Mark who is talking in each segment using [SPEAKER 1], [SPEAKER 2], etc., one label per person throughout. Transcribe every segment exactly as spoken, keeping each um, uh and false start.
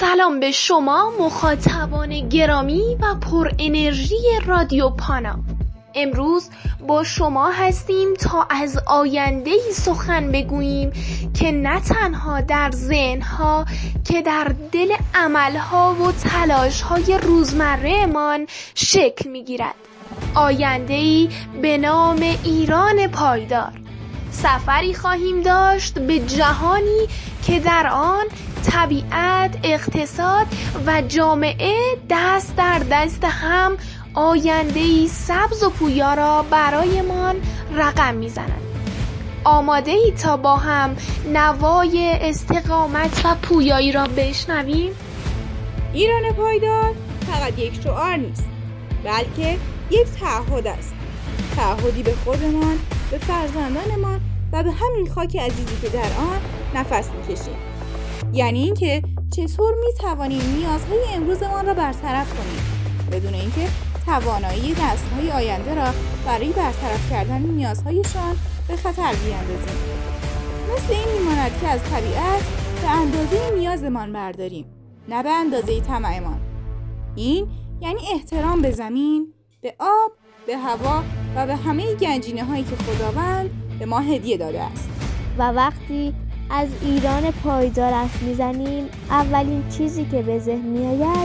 [SPEAKER 1] سلام به شما مخاطبان گرامی و پر انرژی رادیو پانا. امروز با شما هستیم تا از آینده‌ای سخن بگوییم که نه تنها در ذهن‌ها که در دل عمل‌ها و تلاش‌های روزمره‌مان شکل می‌گیرد. آینده‌ای به نام ایران پایدار. سفری خواهیم داشت به جهانی که در آن طبیعت، اقتصاد و جامعه دست در دست هم آینده‌ای سبز و پویا را برایمان رقم می‌زنند. آماده ای تا با هم نوای استقامت و پویایی را بشنویم؟
[SPEAKER 2] ایران پایدار فقط یک شعار نیست، بلکه یک تعهد است. تعهدی به خودمان، به فرزندانمان و به همین خاک عزیزی که در آن نفس می‌کشیم. یعنی اینکه چطور می‌توانیم نیازهای امروزمان را برطرف کنیم بدون اینکه توانایی نسل‌های آینده را برای برطرف کردن نیازهایشان به خطر بیاندازیم. مثل این می‌ماند که از طبیعت به اندازه نیازمان برداریم، نه به اندازه طمعمان. این یعنی احترام به زمین، به آب، به هوا و به همه گنجینه‌هایی که خداوند به ما هدیه داده است.
[SPEAKER 3] و وقتی از ایران پایدار حرف میزنیم، اولین چیزی که به ذهن میآید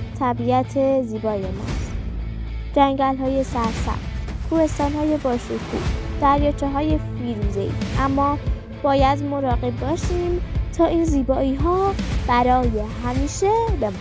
[SPEAKER 3] طبیعت زیبای ماست. جنگل‌های سرسبز، کوهستان‌های باشکوه، دریاچه‌های فیروزه‌ای. اما باید مراقب باشیم تا این زیبایی‌ها برای همیشه بماند.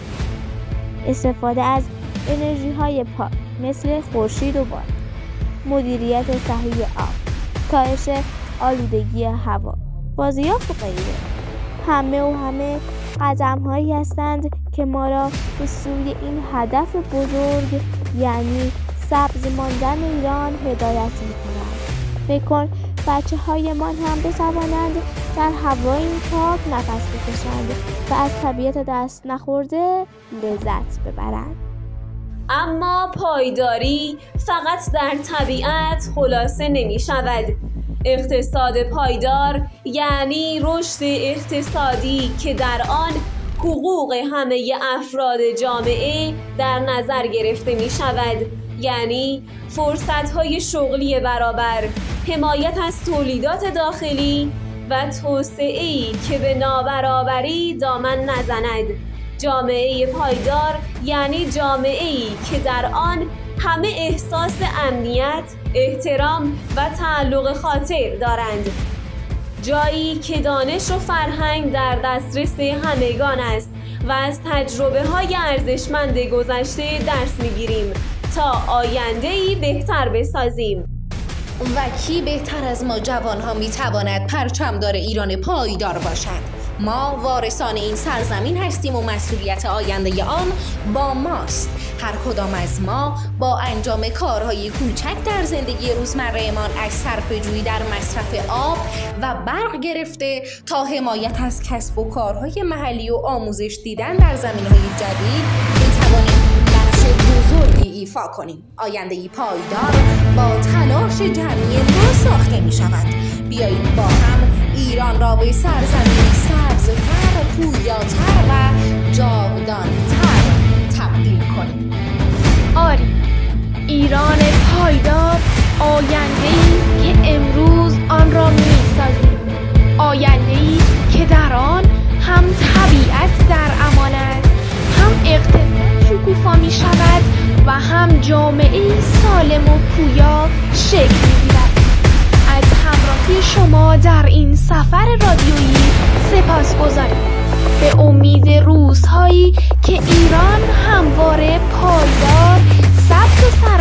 [SPEAKER 3] استفاده از انرژی‌های پاک مثل خورشید و باد، مدیریت صحیح آب، کاهش آلودگی هوا، بازیافت و غیره، همه و همه قدم‌هایی هستند که ما را به سوی این هدف بزرگ یعنی سبز ماندن ایران هدایت می‌کنند. فکر کن بچه‌هایمان هم بتوانند در هوای این پاک نفس بکشند و از طبیعت دست نخورده لذت ببرند.
[SPEAKER 4] اما پایداری فقط در طبیعت خلاصه نمی شود. اقتصاد پایدار یعنی رشد اقتصادی که در آن حقوق همه افراد جامعه در نظر گرفته می شود. یعنی فرصت‌های شغلی برابر، حمایت از تولیدات داخلی و توسعه‌ای که به نابرابری دامن نزند. جامعه پایدار یعنی جامعه‌ای که در آن همه احساس امنیت، احترام و تعلق خاطر دارند. جایی که دانش و فرهنگ در دسترس همگان است و از تجربه‌های ارزشمند گذشته درس می‌گیریم تا آینده‌ای بهتر بسازیم.
[SPEAKER 5] و کی بهتر از ما جوان‌ها می‌تواند پرچمدار ایران پایدار باشد؟ ما وارثان این سرزمین هستیم و مسئولیت آینده آن با ماست. هر کدام از ما با انجام کارهای کوچک در زندگی روزمره‌مان، از صرفه‌جویی در مصرف آب و برق گرفته تا حمایت از کسب و کارهای محلی و آموزش دیدن در زمینه‌های جدید می‌توانیم نقش بزرگی ایفا کنیم. آینده‌ای پایدار با تلاش جمعی ما ساخته می‌شود. بیایید با هم ایران را به سرزمینی سبزتر، پویاتر و جاودان‌تر تبدیل کنیم.
[SPEAKER 1] آری، ایران پایدار آینده‌ای که امروز آن را می‌سازیم. آینده‌ای که در آن هم طبیعت در امان است، هم اقتصاد شکوفا می‌شود و هم جامعه سالم و پویا شکل می‌گیرد. از همراهی شما در این سفر رادیویی سپاسگزاریم. به امید روزهایی که ایران همواره پایدار، سبز و